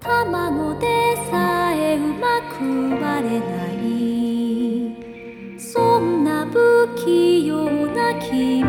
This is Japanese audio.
卵でさえうまく割れない、そんな不器用な君